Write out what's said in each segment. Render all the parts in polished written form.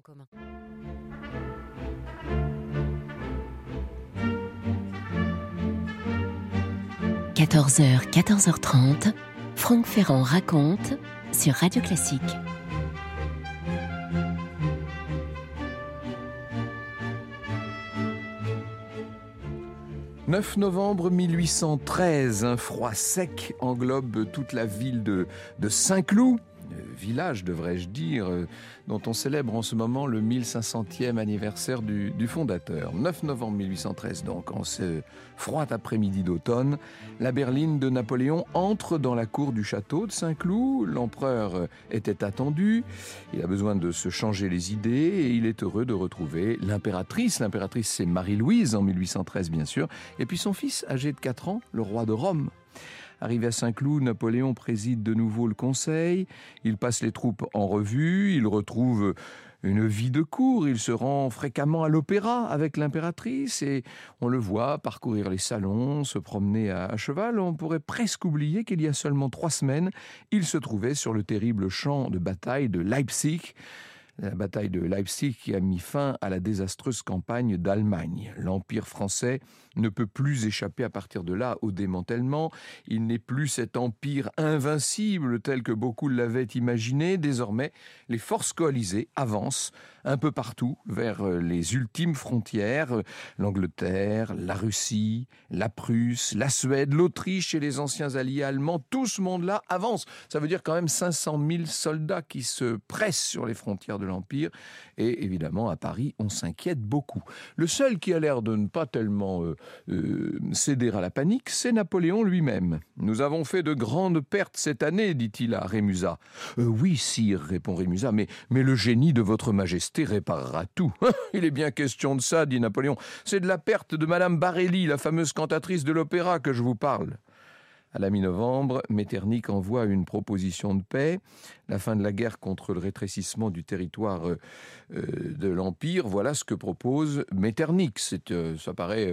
commun. 14h, 14h30, Franck Ferrand raconte sur Radio Classique. « 9 novembre 1813, un froid sec englobe toute la ville de Saint-Cloud, village devrais-je dire, dont on célèbre en ce moment le 1500e anniversaire du fondateur. 9 novembre 1813 donc, en ce froid après-midi d'automne, la berline de Napoléon entre dans la cour du château de Saint-Cloud. L'empereur était attendu, il a besoin de se changer les idées et il est heureux de retrouver l'impératrice. L'impératrice c'est Marie-Louise en 1813 bien sûr, et puis son fils âgé de 4 ans, le roi de Rome. Arrivé à Saint-Cloud, Napoléon préside de nouveau le conseil, il passe les troupes en revue, il retrouve une vie de cour, il se rend fréquemment à l'opéra avec l'impératrice et on le voit parcourir les salons, se promener à cheval. On pourrait presque oublier qu'il y a seulement 3 semaines, il se trouvait sur le terrible champ de bataille de Leipzig. La bataille de Leipzig qui a mis fin à la désastreuse campagne d'Allemagne. L'Empire français ne peut plus échapper à partir de là au démantèlement. Il n'est plus cet empire invincible tel que beaucoup l'avaient imaginé. Désormais, les forces coalisées avancent un peu partout vers les ultimes frontières. L'Angleterre, la Russie, la Prusse, la Suède, l'Autriche et les anciens alliés allemands, tout ce monde-là avance. Ça veut dire quand même 500 000 soldats qui se pressent sur les frontières de l'Empire. Et évidemment, à Paris, on s'inquiète beaucoup. Le seul qui a l'air de ne pas tellement céder à la panique, c'est Napoléon lui-même. « Nous avons fait de grandes pertes cette année, dit-il à Rémusat. Oui, sire, répond Rémusat, mais le génie de votre majesté réparera tout. Il est bien question de ça, dit Napoléon. C'est de la perte de Madame Barelli, la fameuse cantatrice de l'opéra, que je vous parle. À la mi-novembre, Metternich envoie une proposition de paix, la fin de la guerre contre le rétrécissement du territoire de l'Empire. Voilà ce que propose Metternich. Ça paraît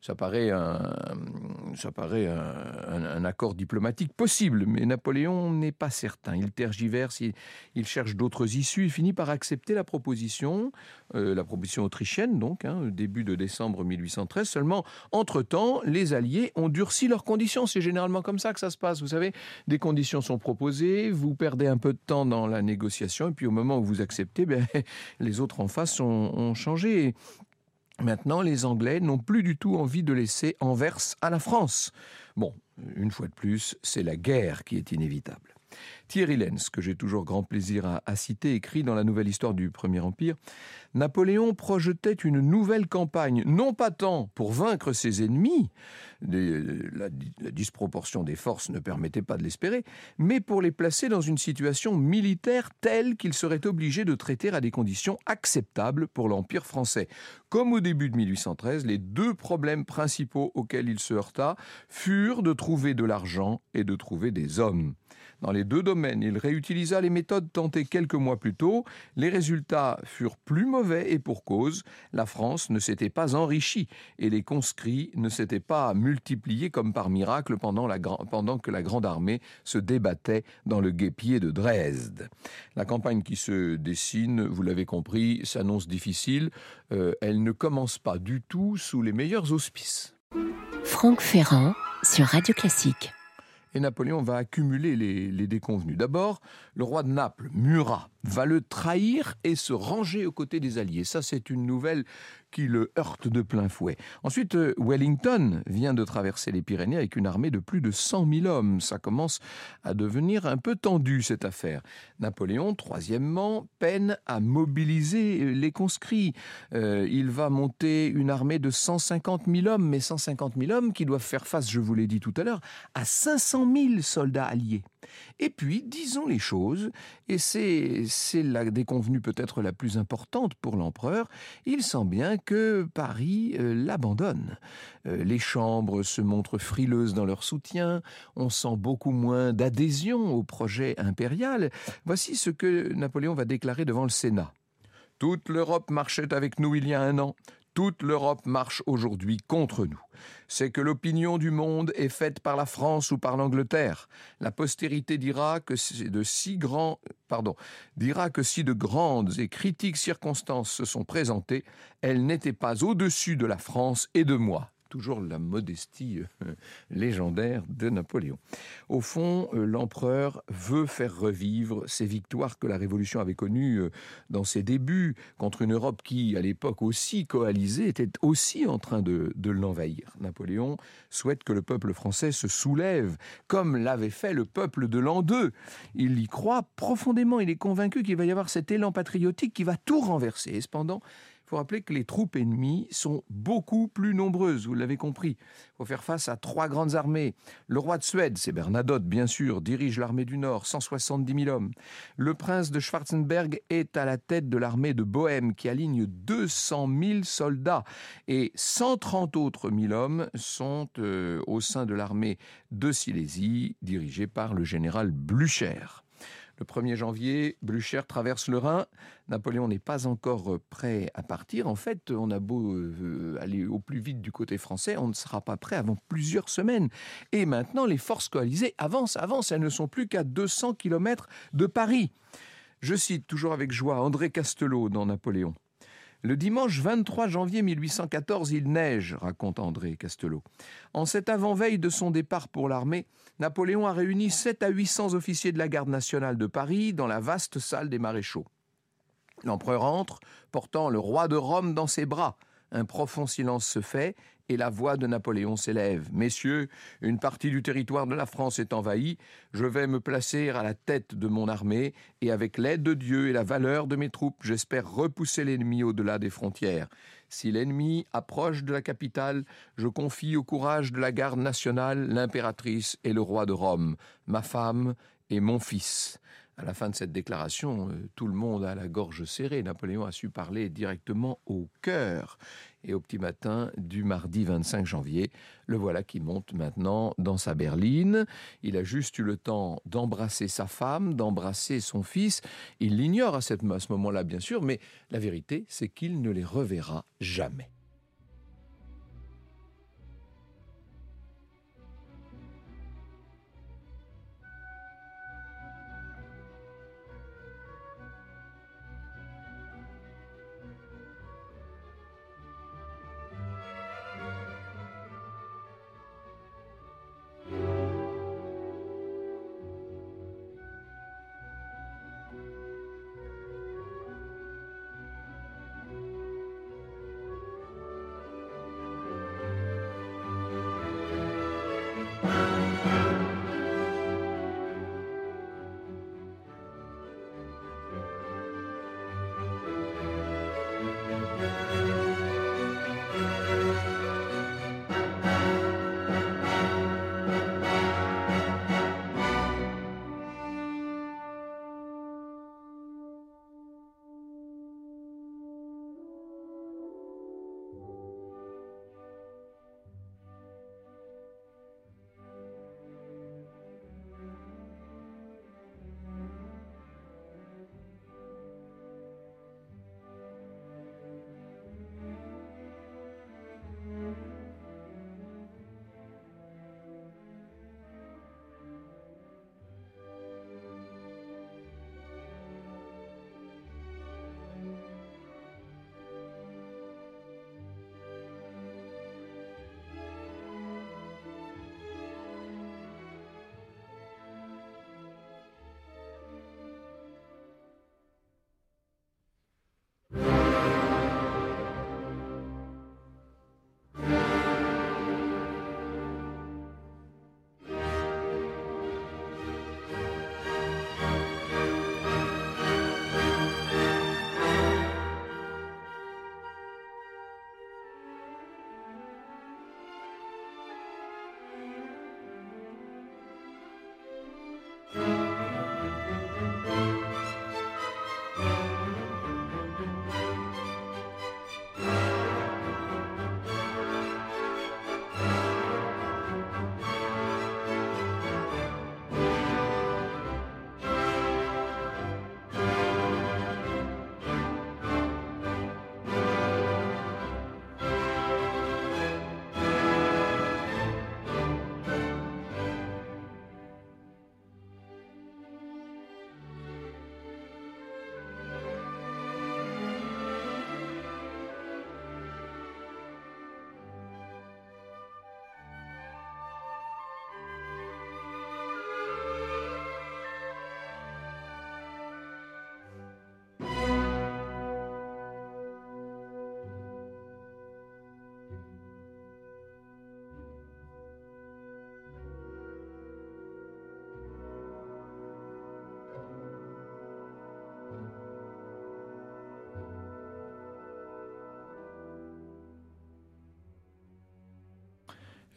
un accord diplomatique possible, mais Napoléon n'est pas certain. Il tergiverse, il cherche d'autres issues. Il finit par accepter la proposition autrichienne, donc, début de décembre 1813. Seulement, entre-temps, les Alliés ont durci leurs conditions. C'est généralement comme ça que ça se passe. Vous savez, des conditions sont proposées, vous perdez un peu de temps dans la négociation, et puis au moment où vous acceptez, les autres en face ont changé. Maintenant, les Anglais n'ont plus du tout envie de laisser Anvers à la France. Bon, une fois de plus, c'est la guerre qui est inévitable. Thierry Lenz, que j'ai toujours grand plaisir à citer, écrit dans la Nouvelle Histoire du Premier Empire, Napoléon projetait une nouvelle campagne, non pas tant pour vaincre ses ennemis, la disproportion des forces ne permettait pas de l'espérer, mais pour les placer dans une situation militaire telle qu'il serait obligé de traiter à des conditions acceptables pour l'Empire français. Comme au début de 1813, les 2 problèmes principaux auxquels il se heurta furent de trouver de l'argent et de trouver des hommes. Dans les 2 domaines, il réutilisa les méthodes tentées quelques mois plus tôt. Les résultats furent plus mauvais et pour cause. La France ne s'était pas enrichie et les conscrits ne s'étaient pas multipliés comme par miracle pendant que la grande armée se débattait dans le guêpier de Dresde. La campagne qui se dessine, vous l'avez compris, s'annonce difficile. Elle ne commence pas du tout sous les meilleurs auspices. Franck Ferrand sur Radio Classique. Et Napoléon va accumuler les déconvenus. D'abord, le roi de Naples, Murat, va le trahir et se ranger aux côtés des Alliés. Ça, c'est une nouvelle qui le heurte de plein fouet. Ensuite, Wellington vient de traverser les Pyrénées avec une armée de plus de 100 000 hommes. Ça commence à devenir un peu tendu, cette affaire. Napoléon, troisièmement, peine à mobiliser les conscrits. Il va monter une armée de 150 000 hommes, mais 150 000 hommes qui doivent faire face, je vous l'ai dit tout à l'heure, à 500 000 soldats alliés. Et puis, disons les choses, et c'est la déconvenue peut-être la plus importante pour l'empereur, il sent bien que Paris l'abandonne. Les chambres se montrent frileuses dans leur soutien, on sent beaucoup moins d'adhésion au projet impérial. Voici ce que Napoléon va déclarer devant le Sénat. Toute l'Europe marchait avec nous il y a 1 an. Toute l'Europe marche aujourd'hui contre nous. C'est que l'opinion du monde est faite par la France ou par l'Angleterre. La postérité dira que si de grandes et critiques circonstances se sont présentées, elles n'étaient pas au-dessus de la France et de moi. Toujours la modestie légendaire de Napoléon. Au fond, l'empereur veut faire revivre ces victoires que la Révolution avait connues dans ses débuts, contre une Europe qui, à l'époque aussi coalisée, était aussi en train de l'envahir. Napoléon souhaite que le peuple français se soulève, comme l'avait fait le peuple de l'an 2. Il y croit profondément, il est convaincu qu'il va y avoir cet élan patriotique qui va tout renverser. Et cependant, il faut rappeler que les troupes ennemies sont beaucoup plus nombreuses, vous l'avez compris. Il faut faire face à 3 grandes armées. Le roi de Suède, c'est Bernadotte bien sûr, dirige l'armée du Nord, 170 000 hommes. Le prince de Schwarzenberg est à la tête de l'armée de Bohême qui aligne 200 000 soldats. Et 130 autres 1000 hommes sont au sein de l'armée de Silésie, dirigée par le général Blücher. Le 1er janvier, Blücher traverse le Rhin. Napoléon n'est pas encore prêt à partir. En fait, on a beau aller au plus vite du côté français, on ne sera pas prêt avant plusieurs semaines. Et maintenant, les forces coalisées avancent. Elles ne sont plus qu'à 200 km de Paris. Je cite toujours avec joie André Castelot dans Napoléon. Le dimanche 23 janvier 1814, il neige, raconte André Castelot. En cette avant-veille de son départ pour l'armée, Napoléon a réuni 700 à 800 officiers de la garde nationale de Paris dans la vaste salle des maréchaux. L'empereur entre, portant le roi de Rome dans ses bras. Un profond silence se fait et la voix de Napoléon s'élève. « Messieurs, une partie du territoire de la France est envahie. Je vais me placer à la tête de mon armée et avec l'aide de Dieu et la valeur de mes troupes, j'espère repousser l'ennemi au-delà des frontières. Si l'ennemi approche de la capitale, je confie au courage de la garde nationale l'impératrice et le roi de Rome, ma femme et mon fils. » À la fin de cette déclaration, tout le monde a la gorge serrée. Napoléon a su parler directement au cœur. Et au petit matin du mardi 25 janvier, le voilà qui monte maintenant dans sa berline. Il a juste eu le temps d'embrasser sa femme, d'embrasser son fils. Il l'ignore à ce moment-là, bien sûr, mais la vérité, c'est qu'il ne les reverra jamais.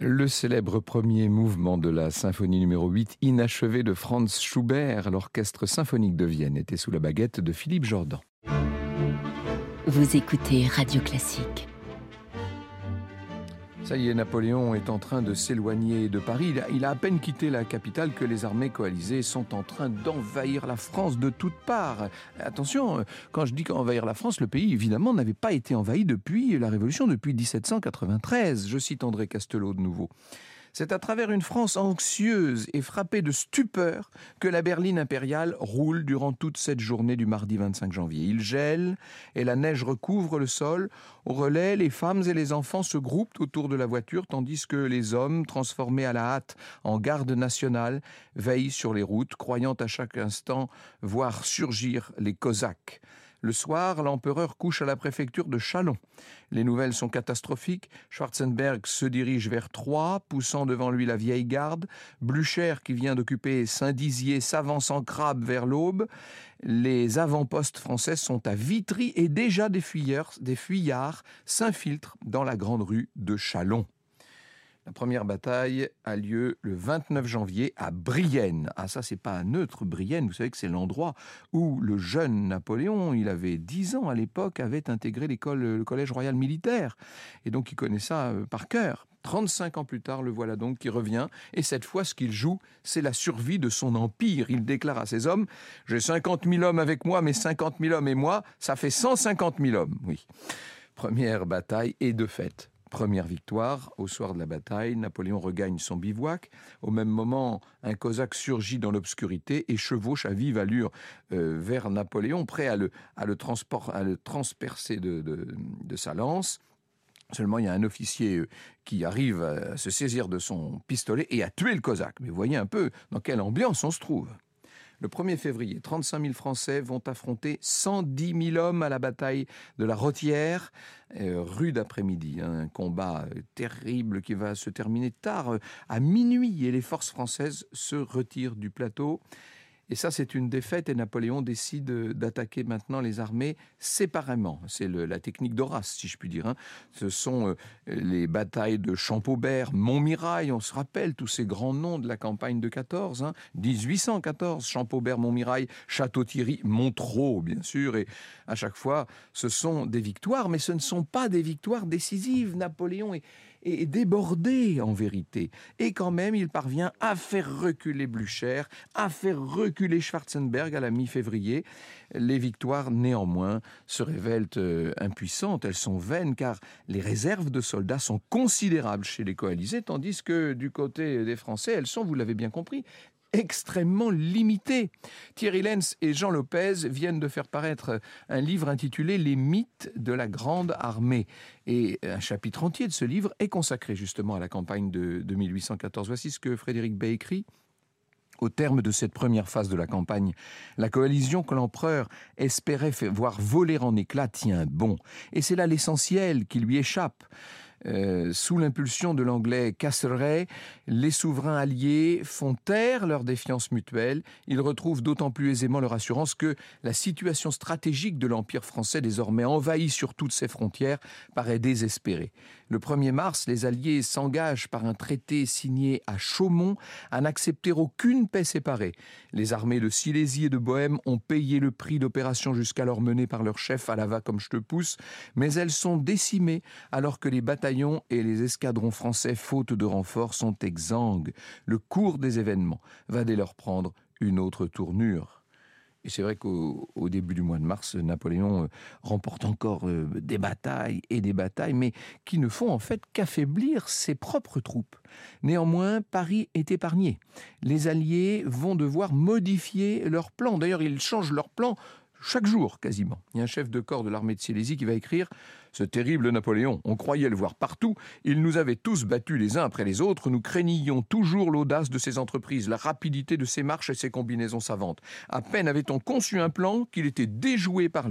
Le célèbre premier mouvement de la symphonie numéro 8, inachevée de Franz Schubert, l'orchestre symphonique de Vienne était sous la baguette de Philippe Jordan. Vous écoutez Radio Classique. Ça y est, Napoléon est en train de s'éloigner de Paris. Il a à peine quitté la capitale que les armées coalisées sont en train d'envahir la France de toutes parts. Attention, quand je dis qu'envahir la France, le pays, évidemment, n'avait pas été envahi depuis la Révolution, depuis 1793. Je cite André Castelot de nouveau. C'est à travers une France anxieuse et frappée de stupeur que la berline impériale roule durant toute cette journée du mardi 25 janvier. Il gèle et la neige recouvre le sol. Au relais, les femmes et les enfants se groupent autour de la voiture, tandis que les hommes, transformés à la hâte en garde nationale, veillent sur les routes, croyant à chaque instant voir surgir les Cosaques. Le soir, l'empereur couche à la préfecture de Châlons. Les nouvelles sont catastrophiques. Schwarzenberg se dirige vers Troyes, poussant devant lui la vieille garde. Blücher, qui vient d'occuper Saint-Dizier, s'avance en crabe vers l'Aube. Les avant-postes français sont à Vitry et déjà des fuyards s'infiltrent dans la grande rue de Châlons. La première bataille a lieu le 29 janvier à Brienne. Ah, ça, c'est pas un neutre Brienne. Vous savez que c'est l'endroit où le jeune Napoléon, il avait 10 ans à l'époque, avait intégré le collège royal militaire. Et donc, il connaît ça par cœur. 35 ans plus tard, le voilà donc qui revient. Et cette fois, ce qu'il joue, c'est la survie de son empire. Il déclare à ses hommes, « J'ai 50 000 hommes avec moi, mais 50 000 hommes et moi, ça fait 150 000 hommes. » Oui. Première bataille et de fait. Première victoire, au soir de la bataille, Napoléon regagne son bivouac. Au même moment, un Cosaque surgit dans l'obscurité et chevauche à vive allure vers Napoléon, prêt à le transpercer de sa lance. Seulement, il y a un officier qui arrive à se saisir de son pistolet et à tuer le Cosaque. Mais voyez un peu dans quelle ambiance on se trouve. Le 1er février, 35 000 Français vont affronter 110 000 hommes à la bataille de la Rothière, rude après-midi. Un combat terrible qui va se terminer tard, à minuit, et les forces françaises se retirent du plateau. Et ça, c'est une défaite et Napoléon décide d'attaquer maintenant les armées séparément. C'est la technique d'Horace, si je puis dire. Ce sont les batailles de Champaubert, Montmirail, on se rappelle tous ces grands noms de la campagne de 14, 1814, Champaubert, Montmirail, Château-Thierry, Montereau, bien sûr. Et à chaque fois, ce sont des victoires, mais ce ne sont pas des victoires décisives. Napoléon est débordé en vérité. Et quand même, il parvient à faire reculer Blücher, à faire reculer Schwarzenberg à la mi-février. Les victoires, néanmoins, se révèlent impuissantes. Elles sont vaines car les réserves de soldats sont considérables chez les coalisés, tandis que du côté des Français, elles sont, vous l'avez bien compris, extrêmement limité. Thierry Lenz et Jean Lopez viennent de faire paraître un livre intitulé « Les mythes de la grande armée ». Et un chapitre entier de ce livre est consacré justement à la campagne de 1814. Voici ce que Frédéric Bey écrit. Au terme de cette première phase de la campagne, la coalition que l'empereur espérait voir voler en éclats tient bon. Et c'est là l'essentiel qui lui échappe. Sous l'impulsion de l'anglais Castlereagh, les souverains alliés font taire leur défiance mutuelle. Ils retrouvent d'autant plus aisément leur assurance que la situation stratégique de l'Empire français, désormais envahi sur toutes ses frontières, paraît désespérée. Le 1er mars, les Alliés s'engagent par un traité signé à Chaumont à n'accepter aucune paix séparée. Les armées de Silésie et de Bohême ont payé le prix d'opérations jusqu'alors menées par leur chef à la va comme je te pousse, mais elles sont décimées alors que les bataillons et les escadrons français, faute de renforts, sont exsangues. Le cours des événements va dès lors prendre une autre tournure. Et c'est vrai qu'au début du mois de mars, Napoléon remporte encore des batailles, mais qui ne font en fait qu'affaiblir ses propres troupes. Néanmoins, Paris est épargné. Les Alliés vont devoir modifier leur plan. D'ailleurs, ils changent leur plan chaque jour, quasiment. Il y a un chef de corps de l'armée de Silésie qui va écrire « Ce terrible Napoléon, on croyait le voir partout. Il nous avait tous battus les uns après les autres. Nous craignions toujours l'audace de ses entreprises, la rapidité de ses marches et ses combinaisons savantes. À peine avait-on conçu un plan qu'il était déjoué par lui. »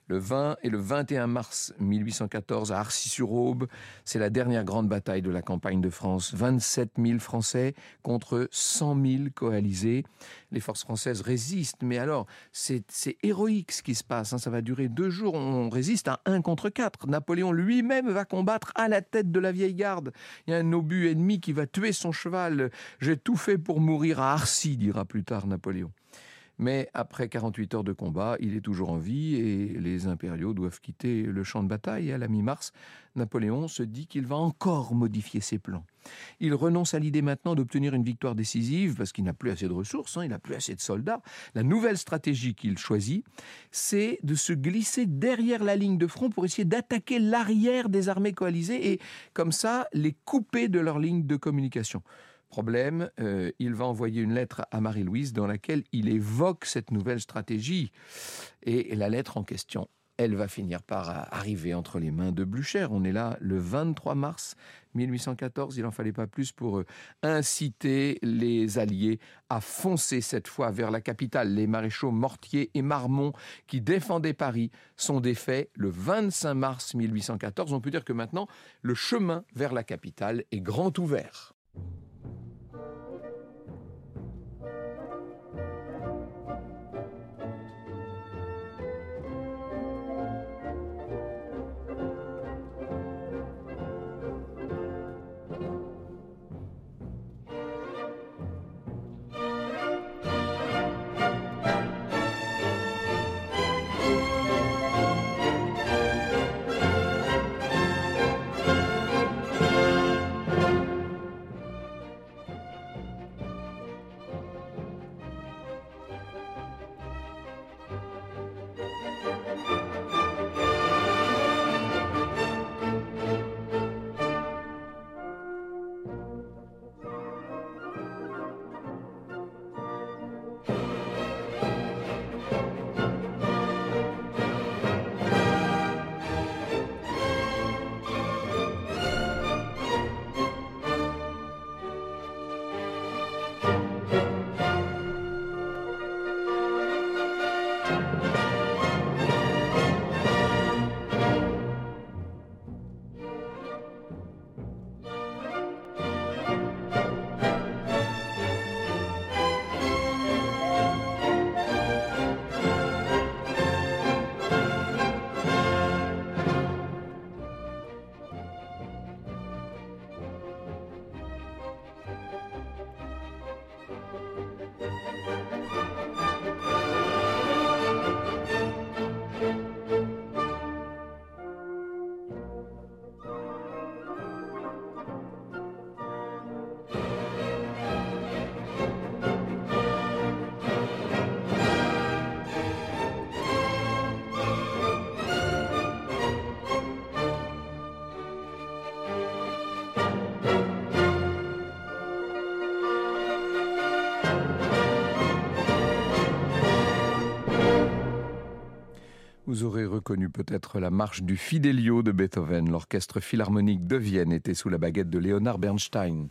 Le 20 et le 21 mars 1814 à Arcis-sur-Aube, c'est la dernière grande bataille de la campagne de France. 27 000 Français contre 100 000 coalisés. Les forces françaises résistent, mais alors c'est héroïque ce qui se passe. Ça va durer 2 jours. On résiste à 1 contre 4. Napoléon lui-même va combattre à la tête de la vieille garde. Il y a un obus ennemi qui va tuer son cheval. J'ai tout fait pour mourir à Arcis, dira plus tard Napoléon. Mais après 48 heures de combat, il est toujours en vie et les impériaux doivent quitter le champ de bataille. Et à la mi-mars, Napoléon se dit qu'il va encore modifier ses plans. Il renonce à l'idée maintenant d'obtenir une victoire décisive parce qu'il n'a plus assez de ressources, il n'a plus assez de soldats. La nouvelle stratégie qu'il choisit, c'est de se glisser derrière la ligne de front pour essayer d'attaquer l'arrière des armées coalisées et comme ça les couper de leur ligne de communication. Problème, il va envoyer une lettre à Marie-Louise dans laquelle il évoque cette nouvelle stratégie. Et la lettre en question, elle va finir par arriver entre les mains de Blücher. On est là le 23 mars 1814. Il n'en fallait pas plus pour inciter les Alliés à foncer cette fois vers la capitale. Les maréchaux Mortier et Marmont qui défendaient Paris sont défaits le 25 mars 1814. On peut dire que maintenant, le chemin vers la capitale est grand ouvert. Vous aurez reconnu peut-être la marche du Fidelio de Beethoven. L'orchestre philharmonique de Vienne était sous la baguette de Leonard Bernstein.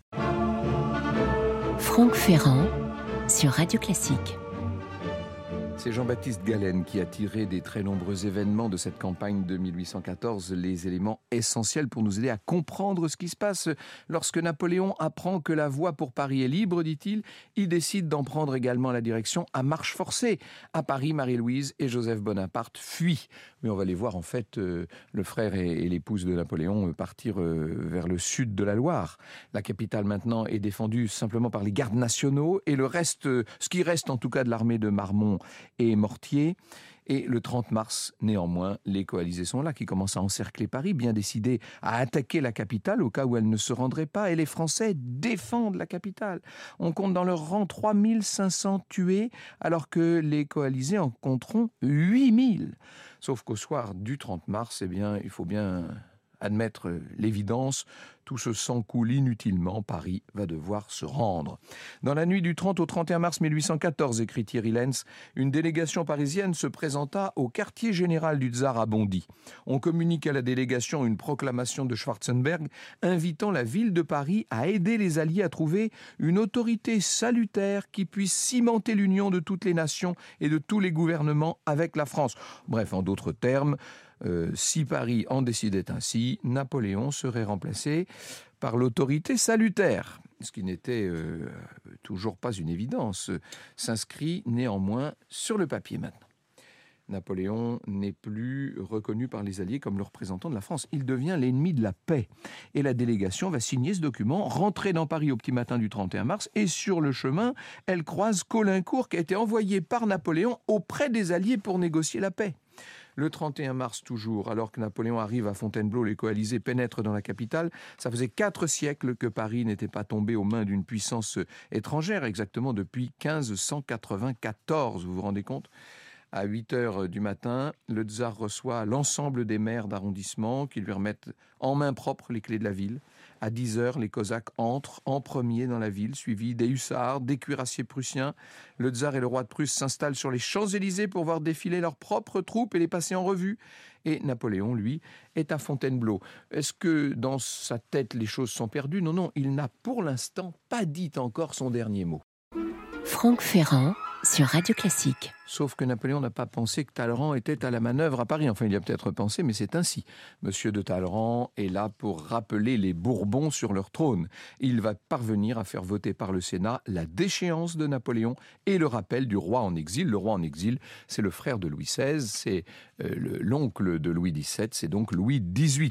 Franck Ferrand sur Radio Classique. C'est Jean-Baptiste Galen qui a tiré des très nombreux événements de cette campagne de 1814 les éléments essentiels pour nous aider à comprendre ce qui se passe. Lorsque Napoléon apprend que la voie pour Paris est libre, dit-il, il décide d'en prendre également la direction à marche forcée. À Paris, Marie-Louise et Joseph Bonaparte fuient. Mais on va les voir en fait, le frère et l'épouse de Napoléon partir vers le sud de la Loire. La capitale maintenant est défendue simplement par les gardes nationaux et le reste, ce qui reste en tout cas de l'armée de Marmont et Mortier. Et le 30 mars, néanmoins, les coalisés sont là, qui commencent à encercler Paris, bien décidés à attaquer la capitale au cas où elle ne se rendrait pas. Et les Français défendent la capitale. On compte dans leur rang 3500 tués, alors que les coalisés en compteront 8000. Sauf qu'au soir du 30 mars, eh bien, il faut bien admettre l'évidence, Tout ce sang coule inutilement, Paris va devoir se rendre. Dans la nuit du 30 au 31 mars 1814, écrit Thierry Lenz, une délégation parisienne se présenta au quartier général du Tsar à Bondy. On communique à la délégation une proclamation de Schwarzenberg invitant la ville de Paris à aider les Alliés à trouver une autorité salutaire qui puisse cimenter l'union de toutes les nations et de tous les gouvernements avec la France. Bref, en d'autres termes, si Paris en décidait ainsi, Napoléon serait remplacé par l'autorité salutaire, ce qui n'était toujours pas une évidence, s'inscrit néanmoins sur le papier maintenant. Napoléon n'est plus reconnu par les Alliés comme le représentant de la France. Il devient l'ennemi de la paix. Et la délégation va signer ce document, rentrer dans Paris au petit matin du 31 mars, et sur le chemin, elle croise Caulaincourt qui a été envoyé par Napoléon auprès des Alliés pour négocier la paix. Le 31 mars toujours, alors que Napoléon arrive à Fontainebleau, les coalisés pénètrent dans la capitale. Ça faisait 4 siècles que Paris n'était pas tombé aux mains d'une puissance étrangère, exactement depuis 1594, vous vous rendez compte ? À 8 heures du matin, le tsar reçoit l'ensemble des maires d'arrondissement qui lui remettent en main propre les clés de la ville. À 10 heures, les Cosaques entrent en premier dans la ville, suivis des hussards, des cuirassiers prussiens. Le tsar et le roi de Prusse s'installent sur les Champs-Élysées pour voir défiler leurs propres troupes et les passer en revue. Et Napoléon, lui, est à Fontainebleau. Est-ce que dans sa tête, les choses sont perdues ? Non, il n'a pour l'instant pas dit encore son dernier mot. Franck Ferrand sur Radio Classique. Sauf que Napoléon n'a pas pensé que Talleyrand était à la manœuvre à Paris. Enfin, il y a peut-être pensé, mais c'est ainsi. Monsieur de Talleyrand est là pour rappeler les Bourbons sur leur trône. Il va parvenir à faire voter par le Sénat la déchéance de Napoléon et le rappel du roi en exil. Le roi en exil, c'est le frère de Louis XVI, c'est l'oncle de Louis XVII, c'est donc Louis XVIII.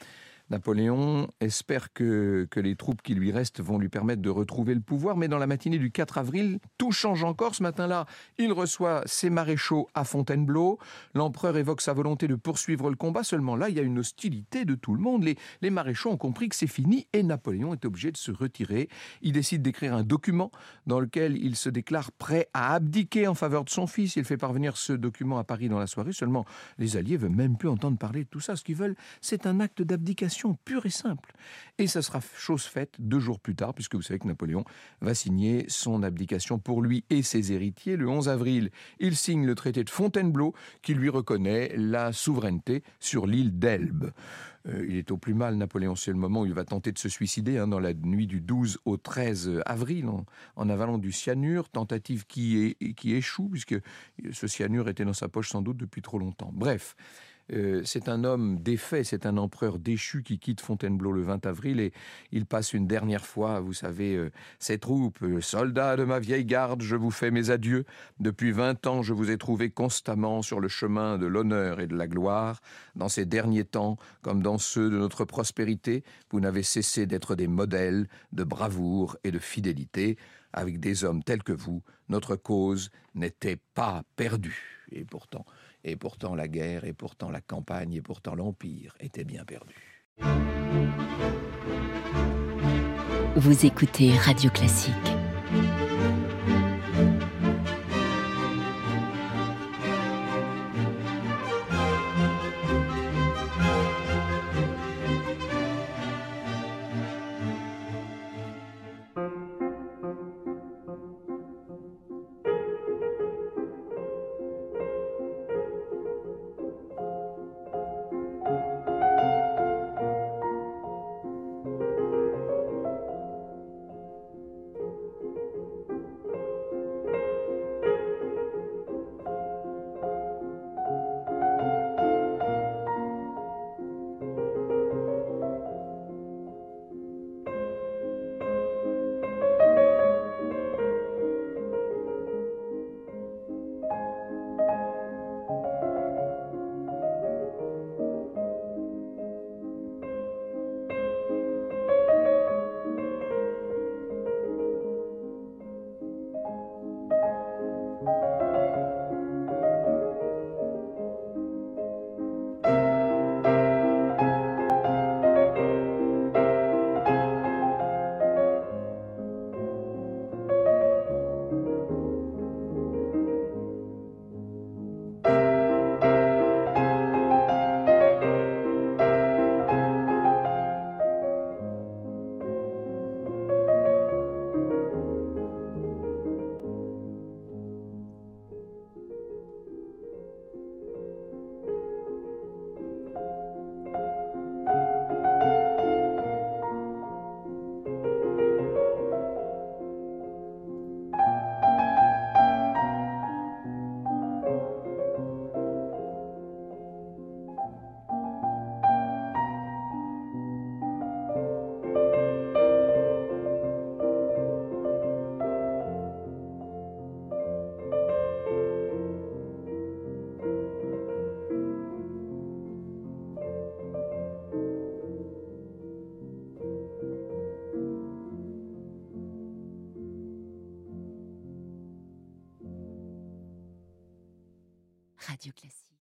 Napoléon espère que les troupes qui lui restent vont lui permettre de retrouver le pouvoir, mais dans la matinée du 4 avril, tout change encore. Ce matin-là, il reçoit ses maréchaux à Fontainebleau. L'empereur évoque sa volonté de poursuivre le combat. Seulement là, il y a une hostilité de tout le monde. Les maréchaux ont compris que c'est fini et Napoléon est obligé de se retirer. Il décide d'écrire un document dans lequel il se déclare prêt à abdiquer en faveur de son fils. Il fait parvenir ce document à Paris dans la soirée. Seulement, les Alliés ne veulent même plus entendre parler de tout ça. Ce qu'ils veulent, c'est un acte d'abdication pure et simple. Et ça sera chose faite 2 jours plus tard, puisque vous savez que Napoléon va signer son abdication pour lui et ses héritiers le 11 avril. Il signe le traité de Fontainebleau qui lui reconnaît la souveraineté sur l'île d'Elbe. Il est au plus mal, Napoléon. C'est le moment où il va tenter de se suicider, dans la nuit du 12 au 13 avril, en avalant du cyanure, tentative qui échoue, puisque ce cyanure était dans sa poche sans doute depuis trop longtemps. Bref, c'est un homme défait, c'est un empereur déchu qui quitte Fontainebleau le 20 avril et il passe une dernière fois, vous savez, ses troupes, soldats de ma vieille garde, je vous fais mes adieux. Depuis 20 ans, je vous ai trouvé constamment sur le chemin de l'honneur et de la gloire. Dans ces derniers temps, comme dans ceux de notre prospérité, vous n'avez cessé d'être des modèles de bravoure et de fidélité. Avec des hommes tels que vous, notre cause n'était pas perdue. Et pourtant la guerre, et pourtant la campagne, et pourtant l'Empire étaient bien perdus. Vous écoutez Radio Classique. Radio Classique.